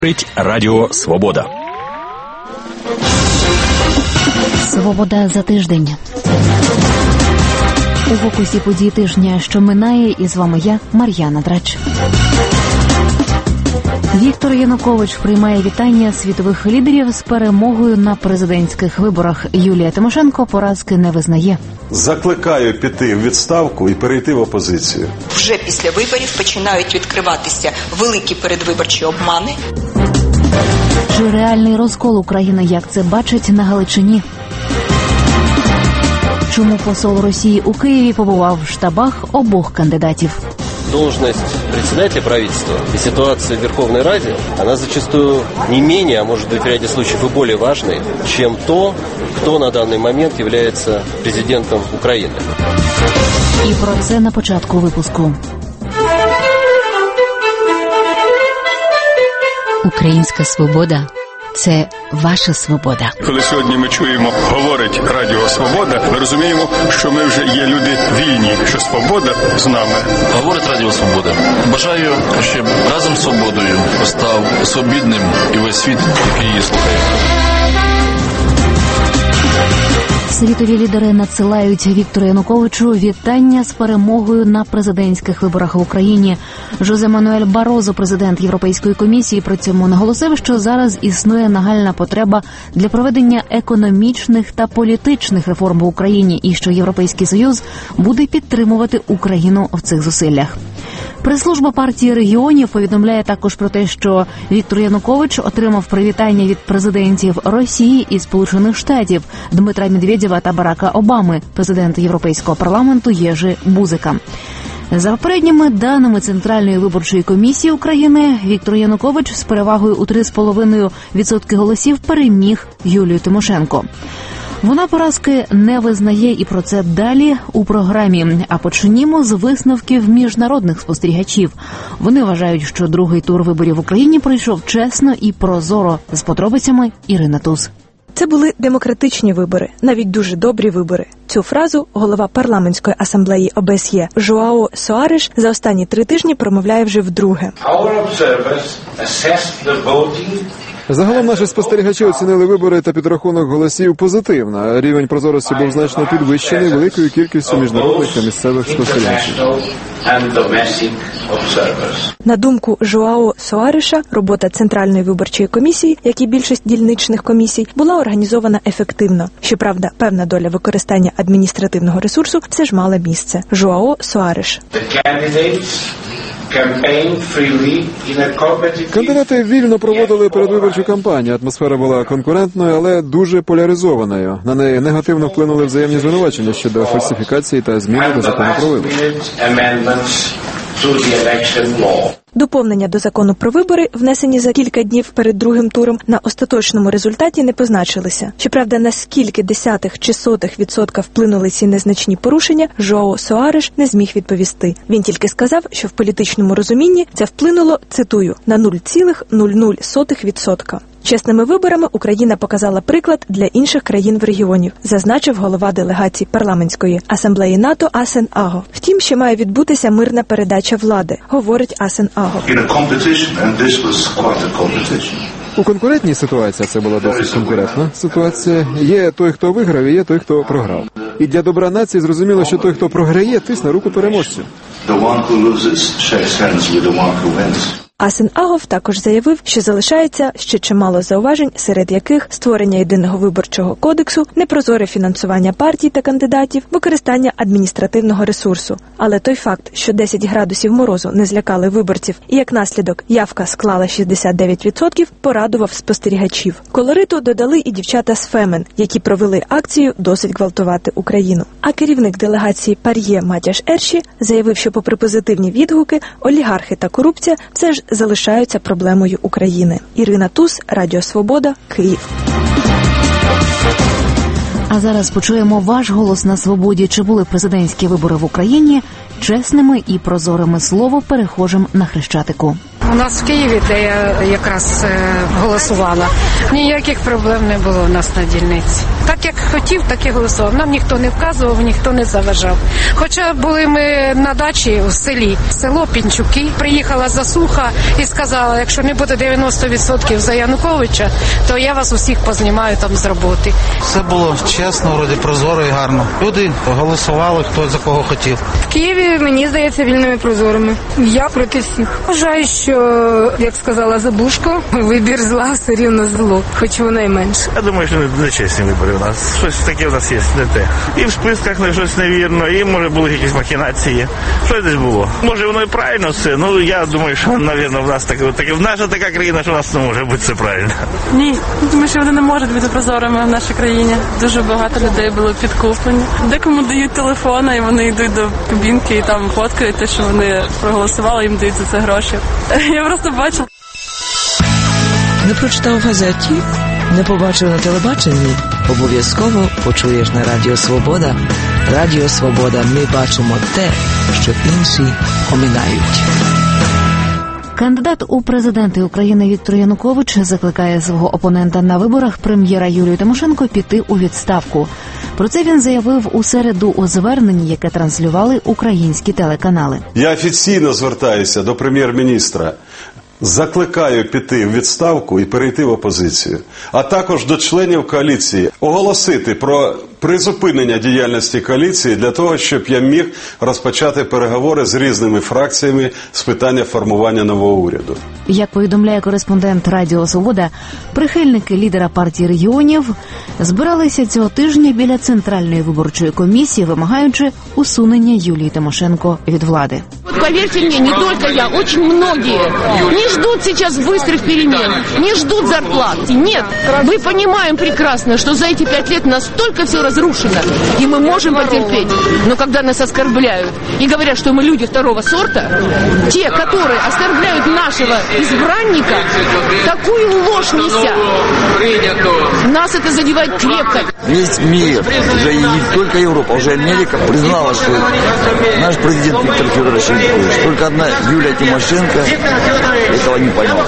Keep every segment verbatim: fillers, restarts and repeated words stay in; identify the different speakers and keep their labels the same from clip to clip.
Speaker 1: Радіо Свобода.
Speaker 2: Свобода за тиждень. У фокусі подій тижня, що минає, і з вами я, Мар'яна Драч. Віктор Янукович приймає вітання світових лідерів з перемогою на президентських виборах. Юлія Тимошенко поразки не визнає.
Speaker 3: Закликаю піти в відставку і перейти в опозицію.
Speaker 4: Вже після виборів починають відкриватися великі передвиборчі обмани.
Speaker 2: Чи реальний розкол України, як це бачить на Галичині? Чому посол Росії у Києві побував в штабах обох кандидатів?
Speaker 5: Должность председателя правительства и ситуация в Верховной Раде, она зачастую не менее, а может быть в ряде случаев и более важной, чем то, кто на данный момент является президентом Украины.
Speaker 2: І про це на початку випуску. Українська свобода – це ваша свобода.
Speaker 6: Коли сьогодні ми чуємо, говорить Радіо Свобода, ми розуміємо, що ми вже є люди вільні, що свобода з нами.
Speaker 7: Говорить Радіо Свобода. Бажаю, щоб разом з свободою став свобідним і весь світ, який її слухає.
Speaker 2: Світові лідери надсилають Віктору Януковичу вітання з перемогою на президентських виборах в Україні. Жозе Мануель Барозо, президент Європейської комісії, при цьому наголосив, що зараз існує нагальна потреба для проведення економічних та політичних реформ в Україні і що Європейський Союз буде підтримувати Україну в цих зусиллях. Прес-служба партії регіонів повідомляє також про те, що Віктор Янукович отримав привітання від президентів Росії і Сполучених Штатів Дмитра Медведєва та Барака Обами, президента Європейського парламенту Єжи Бузика. За попередніми даними Центральної виборчої комісії України, Віктор Янукович з перевагою у три з половиною відсотки голосів переміг Юлію Тимошенко. Вона поразки не визнає, і про це далі у програмі. А почнімо з висновків міжнародних спостерігачів. Вони вважають, що другий тур виборів в Україні пройшов чесно і прозоро. З подробицями Ірина Туз.
Speaker 8: Це були демократичні вибори, навіть дуже добрі вибори. Цю фразу голова парламентської асамблеї О Б С Є Жоао Соареш за останні три тижні промовляє вже вдруге.
Speaker 9: Загалом наші спостерігачі оцінили вибори та підрахунок голосів позитивно. Рівень прозорості був значно підвищений великою кількістю міжнародних та місцевих спостерігачів.
Speaker 8: На думку Жоао Соареша, робота Центральної виборчої комісії, як і більшість дільничних комісій, була організована ефективно. Щоправда, певна доля використання адміністративного ресурсу все ж мала місце. Жоао Соареш.
Speaker 9: Кандидати вільно проводили передвиборчу кампанію. Атмосфера була конкурентною, але дуже поляризованою. На неї негативно вплинули взаємні звинувачення щодо фальсифікації та зміни до закону про вибори.
Speaker 8: Доповнення до закону про вибори, внесені за кілька днів перед другим туром, на остаточному результаті не позначилися. Щоправда, наскільки десятих чи сотих відсотка вплинули ці незначні порушення, Жоао Соареш не зміг відповісти. Він тільки сказав, що в політичному розумінні це вплинуло, цитую, на нуль цілих нуль нуль відсотка. Чесними виборами Україна показала приклад для інших країн в регіоні, зазначив голова делегації парламентської асамблеї НАТО Асен Аго. Втім, ще має відбутися мирна передача влади, говорить Асен Аго.
Speaker 9: У конкурентній ситуації, це була досить конкурентна ситуація, є той, хто виграв, і є той, хто програв. І для добра нації зрозуміло, що той, хто програє, тисне руку переможцю.
Speaker 8: Асен Агов також заявив, що залишається ще чимало зауважень, серед яких створення єдиного виборчого кодексу, непрозоре фінансування партій та кандидатів, використання адміністративного ресурсу. Але той факт, що десять градусів морозу не злякали виборців і як наслідок явка склала шістдесят дев'ять відсотків, порадував спостерігачів. Колориту додали і дівчата з Фемен, які провели акцію «Досить гвалтувати Україну». А керівник делегації Пар'є Матяш Ерші заявив, що попри позитивні відгуки, олігархи та корупція все ж залишаються проблемою України. Ірина Туз, Радіо Свобода, Київ.
Speaker 2: А зараз почуємо ваш голос на свободі. Чи були президентські вибори в Україні чесними і прозорими? Слово перехожим на Хрещатику.
Speaker 10: У нас в Києві, де я якраз голосувала, ніяких проблем не було у нас на дільниці. Так як хотів, так і голосував. Нам ніхто не вказував, ніхто не заважав. Хоча були ми на дачі в селі, село Пінчуки. Приїхала засуха і сказала, якщо не буде дев'яносто відсотків за Януковича, то я вас усіх познімаю там з роботи.
Speaker 11: Все було чесно, вроді прозоро і гарно. Люди голосували, хто за кого хотів.
Speaker 12: В Києві, мені здається, вільними прозорими. Я проти всіх. Вважаю, що, як сказала Забушко, вибір зла все рівно зло, хоч воно і менше.
Speaker 13: Я думаю, що не, не чесні вибори у нас. Щось таке у нас є, не те. І в списках не щось невірно, і, може, були якісь махінації. Щось десь було. Може, воно і правильно все, ну, я думаю, що, мабуть, в нас таке, таке, в наша така країна, що у нас не може бути все правильно.
Speaker 14: Ні, тому що вони не можуть бути прозорими в нашій країні. Дуже багато людей було підкуплені. Декому дають телефони, і вони йдуть до кабінки і там фоткають те, що вони проголосували, їм дають за це гроші. Я просто бачила.
Speaker 15: Не прочитав в газеті, не побачив на телебаченні, обов'язково почуєш на Радіо Свобода. Радіо Свобода, ми бачимо те, що інші оминають.
Speaker 2: Кандидат у президенти України Віктор Янукович закликає свого опонента на виборах прем'єра Юлію Тимошенко піти у відставку. Про це він заявив у середу у зверненні, яке транслювали українські телеканали.
Speaker 3: Я офіційно звертаюся до прем'єр-міністра. Закликаю піти в відставку і перейти в опозицію, а також до членів коаліції оголосити про призупинення діяльності коаліції для того, щоб я міг розпочати переговори з різними фракціями з питання формування нового уряду.
Speaker 2: Як повідомляє кореспондент Радіо Свобода, прихильники лідера партії регіонів збиралися цього тижня біля Центральної виборчої комісії, вимагаючи усунення Юлії Тимошенко від влади.
Speaker 16: Поверьте мне, не только я, очень многие не ждут сейчас быстрых перемен, не ждут зарплат. Нет, мы понимаем прекрасно, что за эти пять лет настолько все разрушено, и мы можем потерпеть. Но когда нас оскорбляют и говорят, что мы люди второго сорта, те, которые оскорбляют нашего избранника, такую ложь неся, нас это задевает крепко.
Speaker 17: Весь мир, уже и не только Европа, уже Америка признала, что наш президент Виктор Федорович Янукович, только одна Юлия Тимошенко этого не поняла.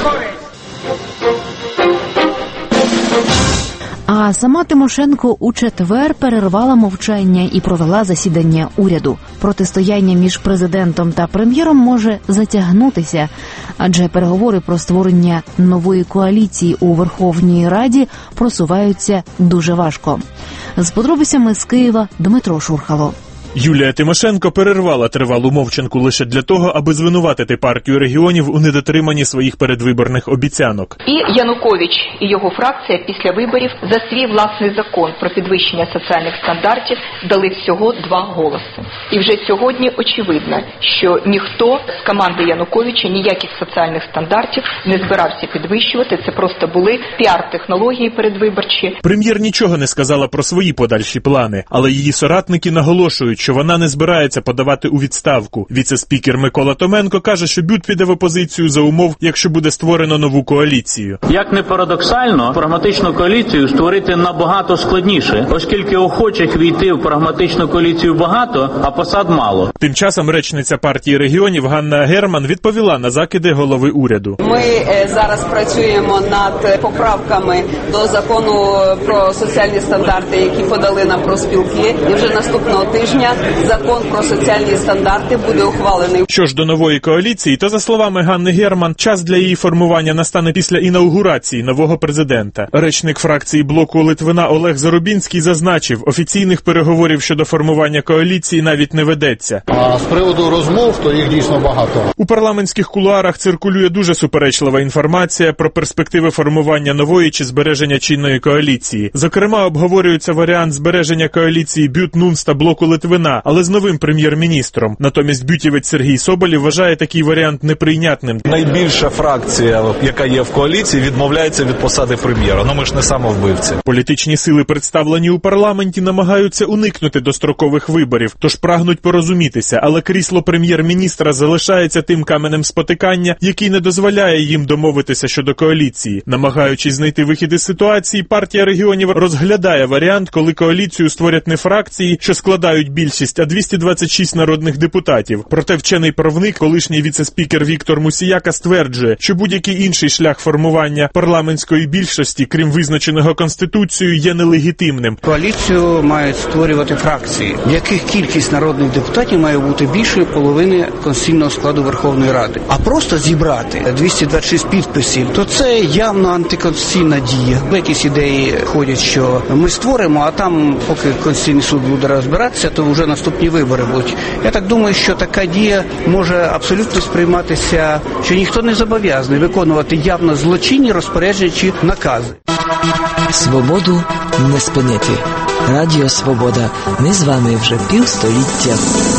Speaker 2: А сама Тимошенко у четвер перервала мовчання і провела засідання уряду. Протистояння між президентом та прем'єром може затягнутися, адже переговори про створення нової коаліції у Верховній Раді просуваються дуже важко. З подробицями з Києва Дмитро Шурхало.
Speaker 18: Юлія Тимошенко перервала тривалу мовчанку лише для того, аби звинуватити партію регіонів у недотриманні своїх передвиборних обіцянок.
Speaker 4: І Янукович і його фракція після виборів за свій власний закон про підвищення соціальних стандартів дали всього два голоси. І вже сьогодні очевидно, що ніхто з команди Януковича ніяких соціальних стандартів не збирався підвищувати. Це просто були піар-технології передвиборчі.
Speaker 18: Прем'єр нічого не сказала про свої подальші плани, але її соратники наголошують, що вона не збирається подавати у відставку. Віце-спікер Микола Томенко каже, що БЮТ піде в опозицію за умов, якщо буде створено нову коаліцію.
Speaker 19: Як не парадоксально, прагматичну коаліцію створити набагато складніше, оскільки охочих війти в прагматичну коаліцію багато, а посад мало.
Speaker 18: Тим часом речниця партії регіонів Ганна Герман відповіла на закиди голови уряду.
Speaker 20: Ми е, зараз працюємо над поправками до закону про соціальні стандарти, які подали нам профспілки, і вже наступного тижня закон про соціальні стандарти буде ухвалений.
Speaker 18: Що ж до нової коаліції, то за словами Ганни Герман, час для її формування настане після інаугурації нового президента. Речник фракції блоку Литвина Олег Зарубінський зазначив, офіційних переговорів щодо формування коаліції навіть не ведеться.
Speaker 21: А з приводу розмов, то їх дійсно багато.
Speaker 18: У парламентських кулуарах циркулює дуже суперечлива інформація про перспективи формування нової чи збереження чинної коаліції. Зокрема, обговорюється варіант збереження коаліції БЮТ-НУНС та блоку Литвина, але з новим прем'єр-міністром. Натомість бютівець Сергій Соболєв вважає такий варіант неприйнятним.
Speaker 22: Найбільша фракція, яка є в коаліції, відмовляється від посади прем'єра. Ну ми ж не самовбивці.
Speaker 18: Політичні сили, представлені у парламенті, намагаються уникнути дострокових виборів, тож прагнуть порозумітися, але крісло прем'єр-міністра залишається тим каменем спотикання, який не дозволяє їм домовитися щодо коаліції. Намагаючись знайти вихід із ситуації, партія регіонів розглядає варіант, коли коаліцію створять не фракції, що складають більшість більшість, а двісті двадцять шість народних депутатів. Проте вчений-правник, колишній віце-спікер Віктор Мусіяка стверджує, що будь-який інший шлях формування парламентської більшості, крім визначеного Конституцією, є нелегітимним.
Speaker 1: Коаліцію мають створювати фракції, в яких кількість народних депутатів має бути більшою половини конституційного складу Верховної Ради. А просто зібрати двісті двадцять шість підписів, то це явно антиконституційна дія. Якісь ідеї ходять, що ми створимо, а там, поки Конституційний суд буде розбиратися, то вже наступні вибори будуть. Я так думаю, що така дія може абсолютно сприйматися, що ніхто не зобов'язаний виконувати явно злочинні розпорядження чи накази.
Speaker 15: Свободу не спинити. Радіо Свобода. Ми з вами вже півстоліття.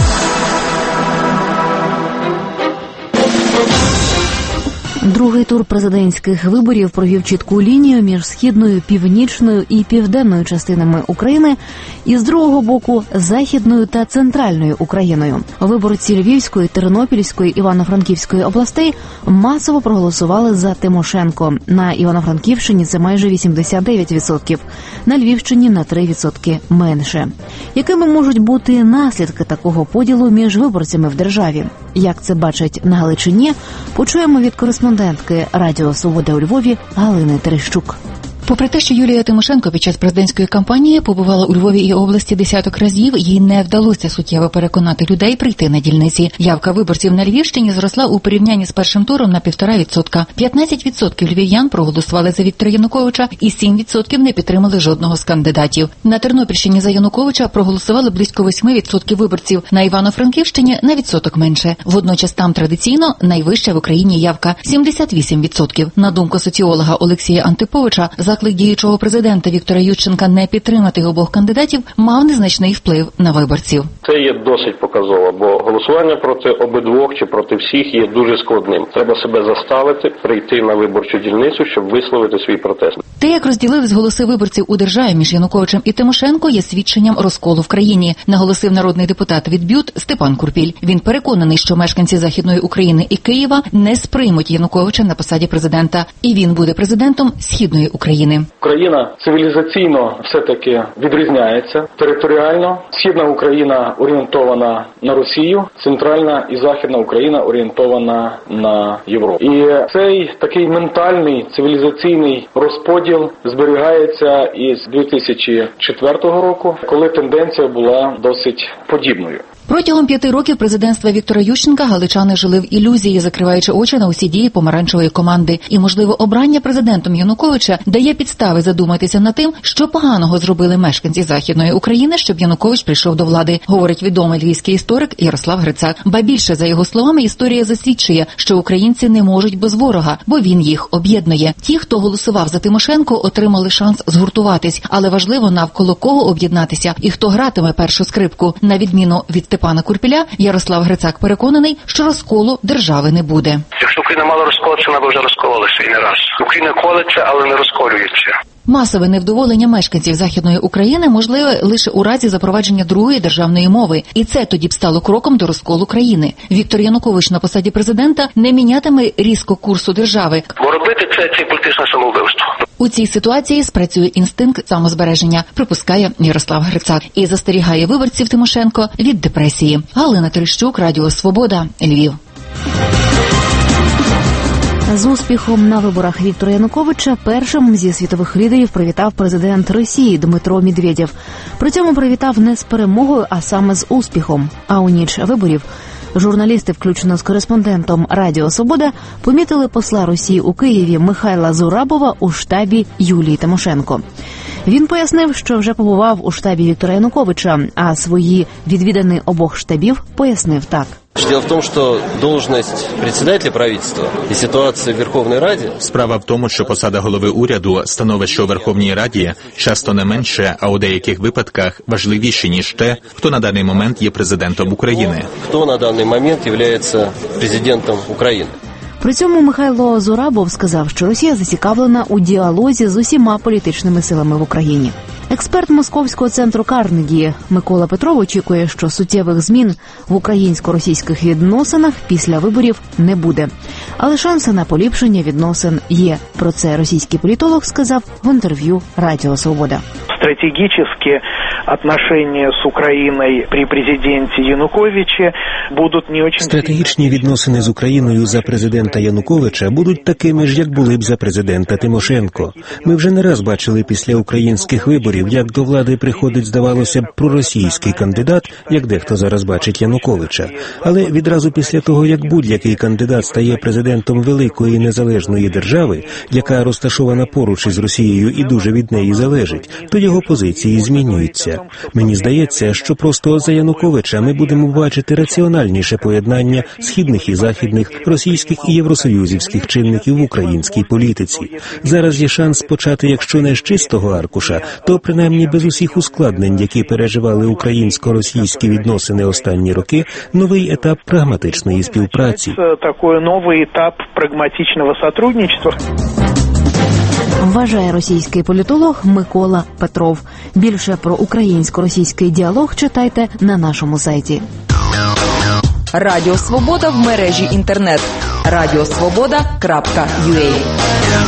Speaker 2: Другий тур президентських виборів провів чітку лінію між східною, північною і південною частинами України і, з другого боку, західною та центральною Україною. Виборці Львівської, Тернопільської, Івано-Франківської областей масово проголосували за Тимошенко. На Івано-Франківщині це майже вісімдесят дев'ять відсотків, на Львівщині на три відсотки менше. Якими можуть бути наслідки такого поділу між виборцями в державі? Як це бачать на Галичині, почуємо від кореспондентки Радіо Свобода у Львові Галини Терещук.
Speaker 5: Попри те, що Юлія Тимошенко під час президентської кампанії побувала у Львові і області десяток разів, їй не вдалося суттєво переконати людей прийти на дільниці. Явка виборців на Львівщині зросла у порівнянні з першим туром на півтора відсотка. п'ятнадцять відсотків львів'ян проголосували за Віктора Януковича і сім відсотків не підтримали жодного з кандидатів. На Тернопільщині за Януковича проголосували близько восьми відсотків виборців, на Івано-Франківщині на відсоток менше. Водночас там традиційно найвища в Україні явка – сімдесят вісім відсотків. На думку соціолога Олексія Антиповича, заклик діючого президента Віктора Ющенка не підтримати обох кандидатів мав незначний вплив на виборців.
Speaker 23: Це є досить показово, бо голосування проти обидвох чи проти всіх є дуже складним. Треба себе заставити прийти на виборчу дільницю, щоб висловити свій протест.
Speaker 5: Те, як розділились голоси виборців у державі між Януковичем і Тимошенко, є свідченням розколу в країні, наголосив народний депутат від БЮТ Степан Курпіль. Він переконаний, що мешканці Західної України і Києва не сприймуть Януковича на посаді президента, і він буде президентом Східної України.
Speaker 23: Україна цивілізаційно все-таки відрізняється. Територіально Східна Україна орієнтована на Росію, Центральна і Західна Україна орієнтована на Європу. І цей такий ментальний цивілізаційний розподіл зберігається із дві тисячі четвертого року, коли тенденція була досить подібною.
Speaker 5: Протягом п'яти років президентства Віктора Ющенка галичани жили в ілюзії, закриваючи очі на усі дії помаранчевої команди. І, можливо, обрання президентом Януковича дає підстави задуматися над тим, що поганого зробили мешканці Західної України, щоб Янукович прийшов до влади, говорить відомий львівський історик Ярослав Грицак. Ба більше, за його словами, історія засвідчує, що українці не можуть без ворога, бо він їх об'єднує. Ті, хто голосував за Тимошенко, отримали шанс згуртуватись, але важливо, навколо кого об'єднатися і хто гратиме першу скрипку. На відміну від Степана Курпіля, Ярослав Грицак переконаний, що розколу держави не буде.
Speaker 24: Якщо Україна мала розколотися, вона б вже розкололася і не раз. Україна колиться, але не розколюється.
Speaker 5: Масове невдоволення мешканців Західної України можливе лише у разі запровадження другої державної мови. І це тоді б стало кроком до розколу країни. Віктор Янукович на посаді президента не мінятиме різко курсу держави.
Speaker 24: Бо робити це – це політичне самовбивство.
Speaker 5: У цій ситуації спрацює інстинкт самозбереження, припускає Ярослав Грицак. І застерігає виборців Тимошенко від депресії. Галина Терещук, Радіо Свобода, Львів.
Speaker 2: З успіхом на виборах Віктора Януковича першим зі світових лідерів привітав президент Росії Дмитро Медведєв. При цьому привітав не з перемогою, а саме з успіхом. А у ніч виборів журналісти, включно з кореспондентом Радіо Свобода, помітили посла Росії у Києві Михайла Зурабова у штабі Юлії Тимошенко. Він пояснив, що вже побував у штабі Віктора Януковича, а свої відвідини обох штабів пояснив так.
Speaker 25: Дело в том, что должность председателя правительства и ситуация в Верховній Раді...
Speaker 26: Справа в тому, що посада голови уряду, становище у Верховній Раді часто не менше, а у деяких випадках важливіше, ніж те, хто на даний момент є президентом України.
Speaker 25: Хто на даний момент є президентом України.
Speaker 2: При цьому Михайло Зурабов сказав, що Росія зацікавлена у діалозі з усіма політичними силами в Україні. Експерт Московського центру Карнегі Микола Петров очікує, що суттєвих змін в українсько-російських відносинах після виборів не буде. Але шанси на поліпшення відносин є. Про це російський політолог сказав в інтерв'ю Радіо Свобода.
Speaker 24: З
Speaker 6: стратегически отношения с Украиной при президенте Януковиче будут не очень...
Speaker 7: Стратегічні відносини з Україною за президента Януковича будуть такими ж, як були б за президента Тимошенко. Ми вже не раз бачили після українських виборів, як до влади приходить, здавалося б, проросійський кандидат, як дехто зараз бачить Януковича. Але відразу після того, як будь-який кандидат стає президентом великої незалежної держави, яка розташована поруч із Росією і дуже від неї залежить, то його позиції змінюються. Мені здається, що просто за Януковича ми будемо бачити раціональніше поєднання східних і західних, російських і євросоюзівських чинників в українській політиці. Зараз є шанс почати, якщо не з чистого аркуша, то принаймні без усіх ускладнень, які переживали українсько-російські відносини останні роки, новий етап прагматичної співпраці.
Speaker 6: Такий новий етап прагматичного співпрацювання.
Speaker 2: Вважає російський політолог Микола Петров. Більше про українсько-російський діалог читайте на нашому сайті.
Speaker 8: Радіо Свобода в мережі інтернет. радіосвобода крапка ю а.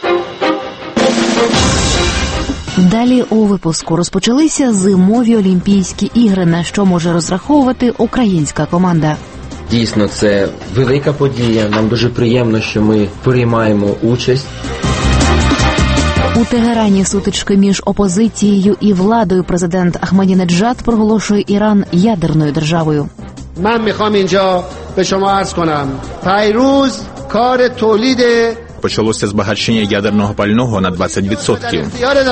Speaker 2: Далі у випуску розпочалися зимові Олімпійські ігри, на що може розраховувати українська команда.
Speaker 9: Дійсно, це велика подія. Нам дуже приємно, що ми приймаємо участь.
Speaker 2: У Тегерані сутички між опозицією і владою. Президент Ахмадінеджад проголошує Іран ядерною державою.
Speaker 10: من میخوام اینجا به شما عرض کنم پیروز کار تولید
Speaker 26: Почалося збагачення ядерного пального на двадцять відсотків.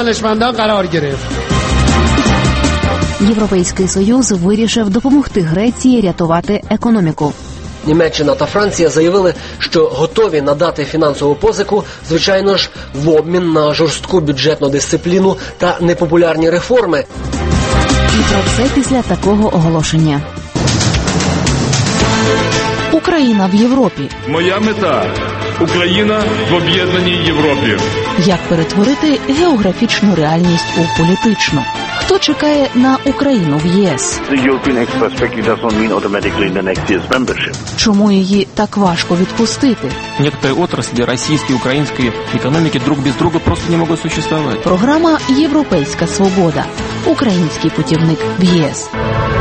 Speaker 2: Європейський Союз вирішив допомогти Греції рятувати економіку.
Speaker 11: Німеччина та Франція заявили, що готові надати фінансову позику, звичайно ж, в обмін на жорстку бюджетну дисципліну та непопулярні реформи.
Speaker 2: І про це після такого оголошення.
Speaker 27: Україна в Європі.
Speaker 28: Моя мета – Україна в об'єднаній Європі.
Speaker 27: Як перетворити географічну реальність у політичну? Хто чекає на Україну в ЄС? Чому її так важко відпустити?
Speaker 29: Некоторые отрасли российской и украинской экономики друг без друга просто не могут существовать.
Speaker 27: Програма «Європейська свобода». Український путівник в ЄС.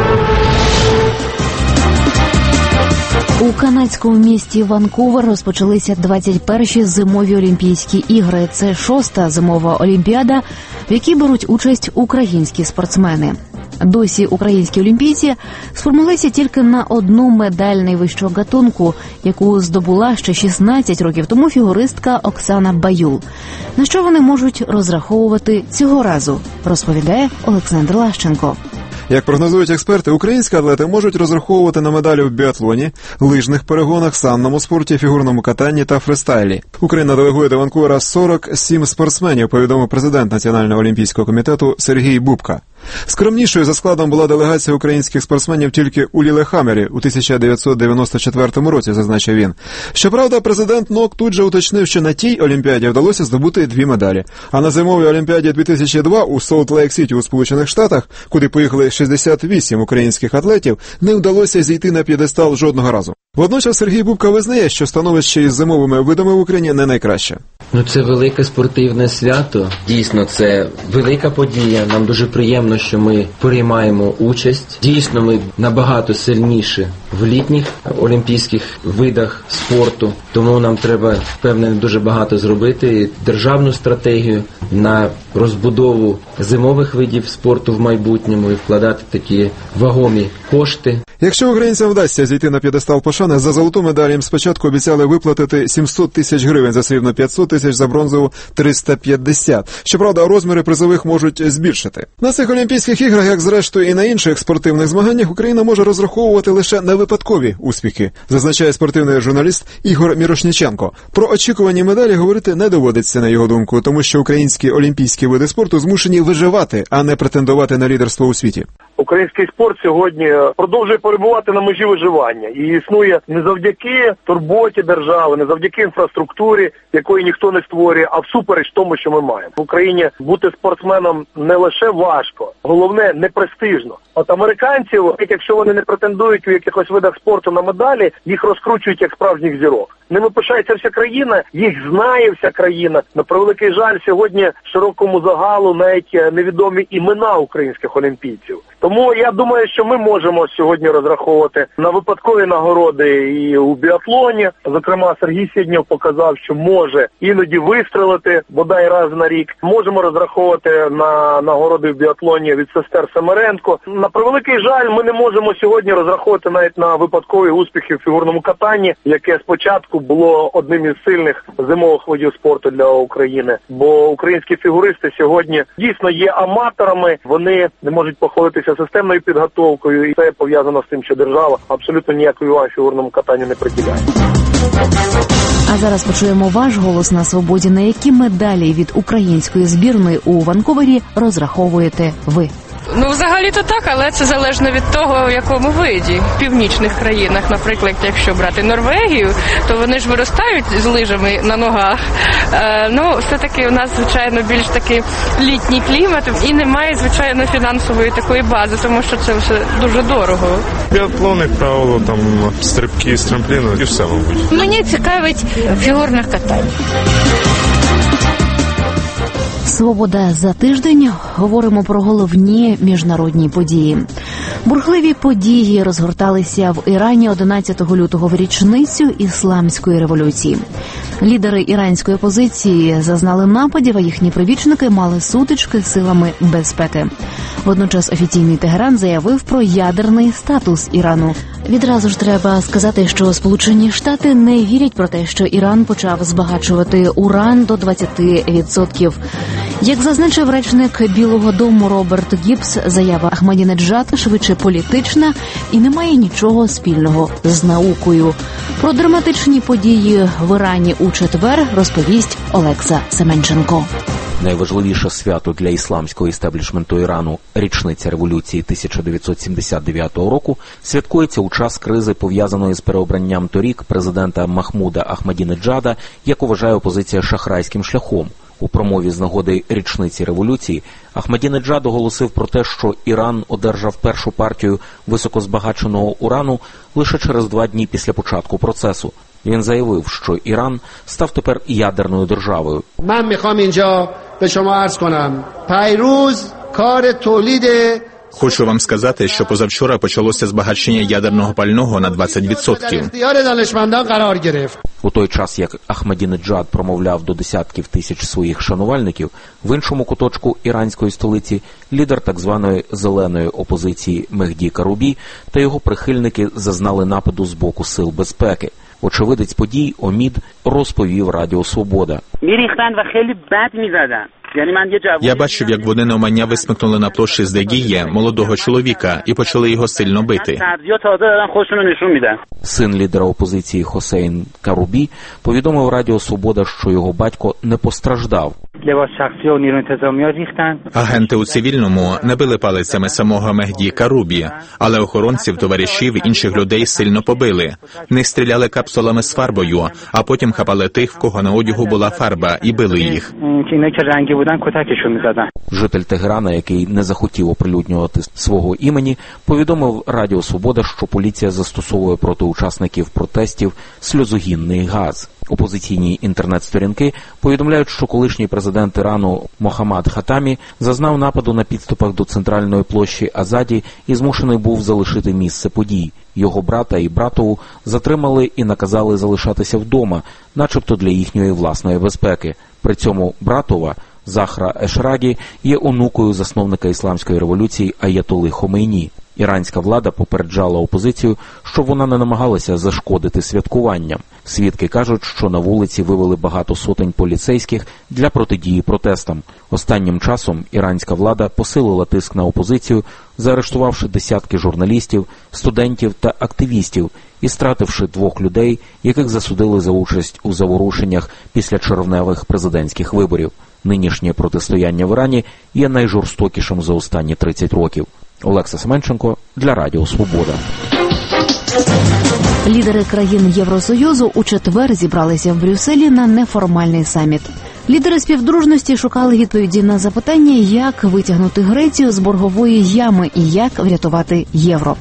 Speaker 2: У канадському місті Ванкувер розпочалися двадцять перші зимові Олімпійські ігри. Це шоста зимова олімпіада, в якій беруть участь українські спортсмени. Досі українські олімпійці сформулися тільки на одну медаль найвищого гатунку, яку здобула ще шістнадцять років тому фігуристка Оксана Баюл. На що вони можуть розраховувати цього разу, розповідає Олександр Лащенко.
Speaker 30: Як прогнозують експерти, українські атлети можуть розраховувати на медалі в біатлоні, лижних перегонах, санному спорті, фігурному катанні та фристайлі. Україна делегує до Ванкувера сорок сім спортсменів, повідомив президент Національного олімпійського комітету Сергій Бубка. Скромнішою за складом була делегація українських спортсменів тільки у Лілехаммері у тисяча дев'ятсот дев'яносто четвертому році, зазначив він. Щоправда, президент НОК тут же уточнив, що на тій олімпіаді вдалося здобути дві медалі. А на зимовій олімпіаді дві тисячі два у Солт-Лейк-Сіті у Сполучених Штатах, куди поїхали шістдесят вісім українських атлетів, не вдалося зійти на п'єдестал жодного разу. Водночас Сергій Бубка визнає, що становище із зимовими видами в Україні не найкраще.
Speaker 9: Ну, це велике спортивне свято. Дійсно, це велика подія. Нам дуже приємно, що ми приймаємо участь. Дійсно, ми набагато сильніші в літніх олімпійських видах спорту. Тому нам треба, впевнений, дуже багато зробити. Державну стратегію на розбудову зимових видів спорту в майбутньому і вкладати такі вагомі кошти.
Speaker 30: Якщо українцям вдасться зійти на п'єдестал пошани, за золоту медаль їм спочатку обіцяли виплатити сімсот тисяч гривень, за срібну п'ятсот тисяч, за бронзову триста п'ятдесят. Щоправда, розміри призових можуть збільшити. На цих Олімпійських іграх, як зрештою і на інших спортивних змаганнях, Україна може розраховувати лише на випадкові успіхи, зазначає спортивний журналіст Ігор Мірошніченко. Про очікувані медалі говорити не доводиться, на його думку, тому що українські олімпійські види спорту змушені виживати, а не претендувати на лідерство у світі.
Speaker 31: Український спорт сьогодні продовжує перебувати на межі виживання і існує не завдяки турботі держави, не завдяки інфраструктурі, якої ніхто не створює, а всупереч тому, що ми маємо. В Україні бути спортсменом не лише важко, головне не престижно. От американців, якщо вони не претендують у якихось видах спорту на медалі, їх розкручують як справжніх зірок. Ними пишається вся країна, їх знає вся країна. На превеликий жаль, сьогодні широкому загалу навіть невідомі імена українських олімпійців. Тому я думаю, що ми можемо сьогодні розраховувати на випадкові нагороди і у біатлоні. Зокрема, Сергій Сєднєв показав, що може іноді вистрелити, бодай раз на рік. Можемо розраховувати на нагороди в біатлоні від сестер Семеренко. На превеликий жаль, ми не можемо сьогодні розраховувати навіть на випадкові успіхи в фігурному катанні, яке спочатку було одним із сильних зимових видів спорту для України. Бо українські фігуристи сьогодні дійсно є аматорами, вони не можуть похвалитися системною підготовкою, і це пов'язано з тим, що держава абсолютно ніякої уваги фігурному катанню не приділяє.
Speaker 2: А зараз почуємо ваш голос на свободі. На які медалі від української збірної у Ванкувері розраховуєте ви?
Speaker 3: Ну, взагалі-то так, але це залежно від того, в якому виді. В північних країнах, наприклад, якщо брати Норвегію, то вони ж виростають з лижами на ногах. Е, ну, все-таки у нас, звичайно, більш такий літній клімат і немає, звичайно, фінансової такої бази, тому що це все дуже дорого.
Speaker 4: Біатлон, як правило, там стрибки з трампліну і все, мабуть.
Speaker 3: Мені цікавить фігурне катання.
Speaker 2: «Свобода за тиждень». Говоримо про головні міжнародні події. Бурхливі події розгорталися в Ірані одинадцятого лютого в річницю Ісламської революції. Лідери іранської опозиції зазнали нападів, а їхні прибічники мали сутички з силами безпеки. Водночас офіційний Тегеран заявив про ядерний статус Ірану. Відразу ж треба сказати, що Сполучені Штати не вірять про те, що Іран почав збагачувати уран до двадцять відсотків. Як зазначив речник Білого дому Роберт Гібс, заява Ахмадінеджада швидше політична і не має нічого спільного з наукою. Про драматичні події в Ірані у четвер розповість Олекса Семенченко.
Speaker 12: Найважливіше свято для ісламського істеблішменту Ірану – річниця революції тисяча дев'ятсот сімдесят дев'ятого року – святкується у час кризи, пов'язаної з переобранням торік президента Махмуда Ахмадінеджада, як вважає опозиція, шахрайським шляхом. У промові з нагоди річниці революції Ахмадінеджад оголосив про те, що Іран одержав першу партію високозбагаченого урану лише через два дні після початку процесу. Він заявив, що Іран став тепер ядерною державою.
Speaker 10: من میخوام اینجا به شما عرض کنم پیروز کار تولید
Speaker 26: Хочу вам сказати, що позавчора почалося збагачення ядерного пального на двадцять відсотків.
Speaker 12: У той час, як Ахмадінеджад промовляв до десятків тисяч своїх шанувальників, в іншому куточку іранської столиці лідер так званої «зеленої» опозиції Мехді Карубі та його прихильники зазнали нападу з боку сил безпеки. Очевидець подій Омід розповів Радіо Свобода.
Speaker 26: Я бачив, як вони навмання висмикнули на площі з Дегіє молодого чоловіка і почали його сильно бити.
Speaker 12: Син лідера опозиції Хосейн Карубі повідомив Радіо Свобода, що його батько не постраждав.
Speaker 26: Агенти у цивільному не били палицями самого Мехді Карубі, але охоронців, товаришів і інших людей сильно побили. В них стріляли капсулами з фарбою, а потім хапали тих, в кого на одягу була фарба, і били їх.
Speaker 12: Житель Тегерана, який не захотів оприлюднювати свого імені, повідомив Радіо Свобода, що поліція застосовує проти учасників протестів сльозогінний газ. Опозиційні інтернет-сторінки повідомляють, що колишній президент Ірану Мохаммад Хатамі зазнав нападу на підступах до центральної площі Азаді і змушений був залишити місце подій. Його брата і братову затримали і наказали залишатися вдома, начебто для їхньої власної безпеки. При цьому братова, Захра Ешрагі, є онукою засновника ісламської революції Аятоли Хомейні. Іранська влада попереджала опозицію, щоб вона не намагалася зашкодити святкуванням. Свідки кажуть, що на вулиці вивели багато сотень поліцейських для протидії протестам. Останнім часом іранська влада посилила тиск на опозицію, заарештувавши десятки журналістів, студентів та активістів і стративши двох людей, яких засудили за участь у заворушеннях після червневих президентських виборів. Нинішнє протистояння в Ірані є найжорстокішим за останні тридцять років. Олекса Семенченко для Радіо Свобода.
Speaker 2: Лідери країн Євросоюзу у четвер зібралися в Брюсселі на неформальний саміт. Лідери співдружності шукали відповіді на запитання, як витягнути Грецію з боргової ями і як врятувати євро.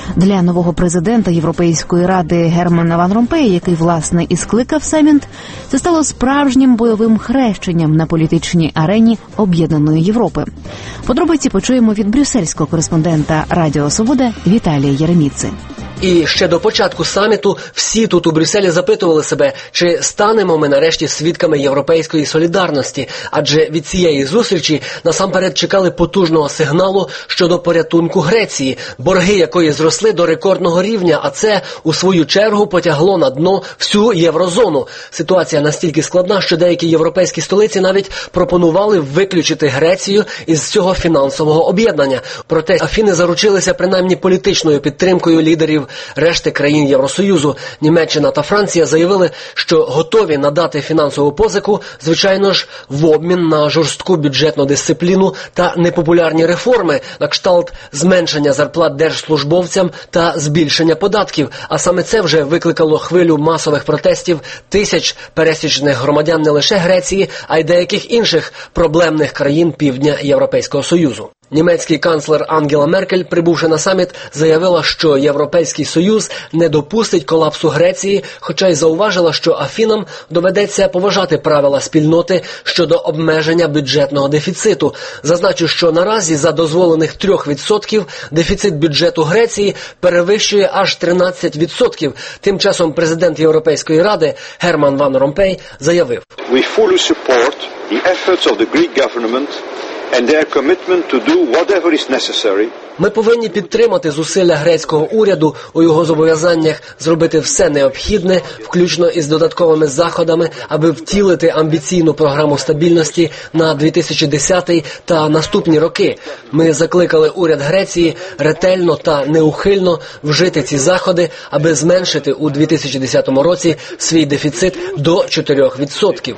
Speaker 2: Для нового президента Європейської ради Германа Ван Ромпея, який, власне, і скликав саміт, це стало справжнім бойовим хрещенням на політичній арені Об'єднаної Європи. Подробиці почуємо від брюссельського кореспондента Радіо Свобода Віталія Єреміци.
Speaker 11: І ще до початку саміту всі тут у Брюсселі запитували себе, чи станемо ми нарешті свідками європейської солідарності, адже від цієї зустрічі насамперед чекали потужного сигналу щодо порятунку Греції, борги якої зросли до рекордного рівня, а це у свою чергу потягло на дно всю єврозону. Ситуація настільки складна, що деякі європейські столиці навіть пропонували виключити Грецію із цього фінансового об'єднання. Проте Афіни заручилися принаймні політичною підтримкою лідерів решти країн Євросоюзу. Німеччина та Франція заявили, що готові надати фінансову позику, звичайно ж, в обмін на жорстку бюджетну дисципліну та непопулярні реформи, на кшталт зменшення зарплат держслужбовцям та збільшення податків. А саме це вже викликало хвилю масових протестів тисяч пересічних громадян не лише Греції, а й деяких інших проблемних країн півдня Європейського Союзу. Німецький канцлер Ангела Меркель, прибувши на саміт, заявила, що Європейський Союз не допустить колапсу Греції, хоча й зауважила, що Афінам доведеться поважати правила спільноти щодо обмеження бюджетного дефіциту. Зазначу, що наразі за дозволених трьох відсотків дефіцит бюджету Греції перевищує аж тринадцять відсотків. Тим часом президент Європейської ради Герман Ван Ромпей заявив:
Speaker 1: We fully support the efforts of the Greek government and their commitment to do whatever is necessary.
Speaker 11: Ми повинні підтримати зусилля грецького уряду у його зобов'язаннях зробити все необхідне, включно із додатковими заходами, аби втілити амбіційну програму стабільності на дві тисячі десятий та наступні роки. Ми закликали уряд Греції ретельно та неухильно вжити ці заходи, аби зменшити у дві тисячі десятому році свій дефіцит до чотирьох відсотків.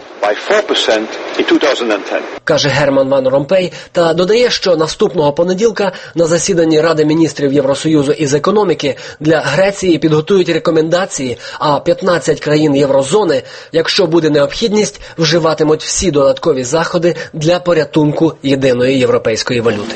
Speaker 11: Каже Герман Ван Ромпей та додає, що наступного понеділка на засіданні Ради міністрів Євросоюзу із економіки для Греції підготують рекомендації, а п'ятнадцять країн Єврозони, якщо буде необхідність, вживатимуть всі додаткові заходи для порятунку єдиної європейської валюти.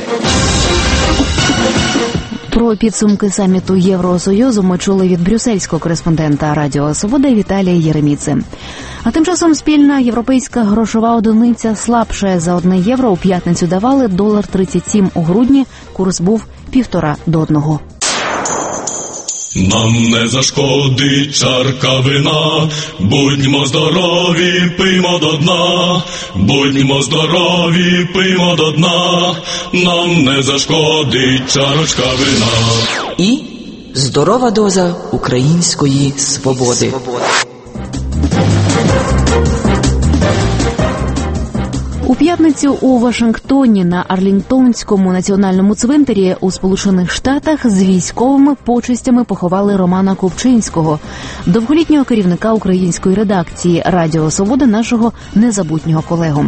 Speaker 2: Про підсумки саміту Євросоюзу ми чули від брюссельського кореспондента Радіо Свобода Віталія Єреміци. А тим часом спільна європейська грошова одиниця слабше за одне євро. У п'ятницю давали долар тридцять сім у грудні, курс був півтора до одного.
Speaker 28: Нам не зашкодить чарка вина, будьмо здорові, пиймо до дна, будьмо здорові, пиймо до дна, нам не зашкодить чарочка вина.
Speaker 8: І здорова доза української свободи.
Speaker 2: У п'ятницю у Вашингтоні на Арлінгтонському національному цвинтарі у Сполучених Штатах з військовими почестями поховали Романа Купчинського, довголітнього керівника української редакції Радіо Свобода, нашого незабутнього колегу.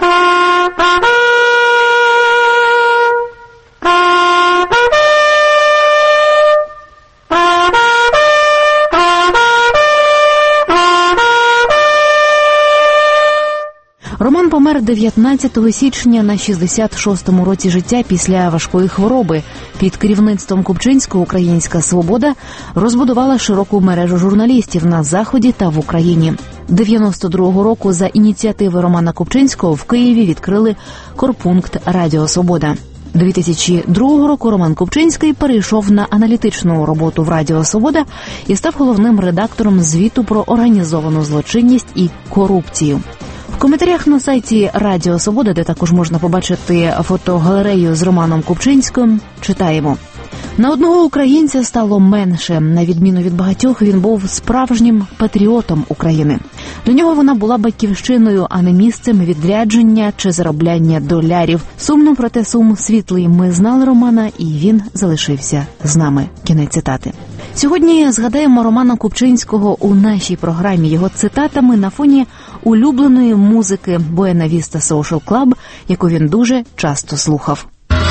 Speaker 2: Роман помер дев'ятнадцятого січня на шістдесят шостому році життя після важкої хвороби. Під керівництвом Купчинського «Українська Свобода» розбудувала широку мережу журналістів на Заході та в Україні. дев'яносто другого року за ініціативи Романа Купчинського в Києві відкрили корпункт «Радіо Свобода». дві тисячі другого року Роман Купчинський перейшов на аналітичну роботу в Радіо Свобода і став головним редактором звіту про організовану злочинність і корупцію. В коментарях на сайті Радіо Свобода, де також можна побачити фотогалерею з Романом Купчинським, читаємо: «На одного українця стало менше. На відміну від багатьох, він був справжнім патріотом України. Для нього вона була батьківщиною, а не місцем відрядження чи заробляння долярів. Сумно, проте сум світлий. Ми знали Романа, і він залишився з нами». Кінець цитати. Сьогодні згадаємо Романа Купчинського у нашій програмі його цитатами на фоні улюбленої музики Buena Vista Social Club, яку він дуже часто слухав.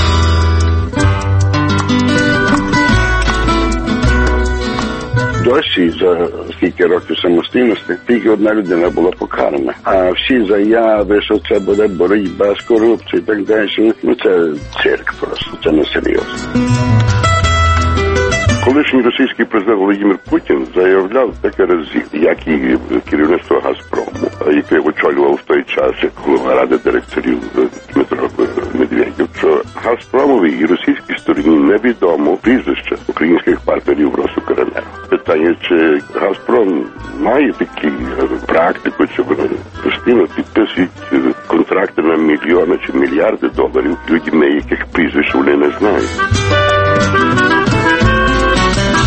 Speaker 13: Досі за скільки років самостійності тільки одна людина була покарана. А всі заяви, що це буде боротьба з корупцією і так далі, ну це цирк просто, це не серйозно. Колишній російський президент Володимир Путін заявляв таке разів, як і керівництво «Газпрому», яке очолював в той час як голова ради директорів Дмитро Медведєв, що «Газпромові» і російській стороні невідомо прізвище українських партнерів «Росукренерго». Питання, чи «Газпром» має таку практику, чи вони постійно підписують контракти на мільйони чи мільярди доларів людьми, яких прізвищ вони не знають.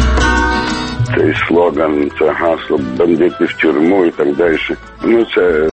Speaker 13: Цей слоган, це гасло «бандити в тюрму» і так далі. Ну, це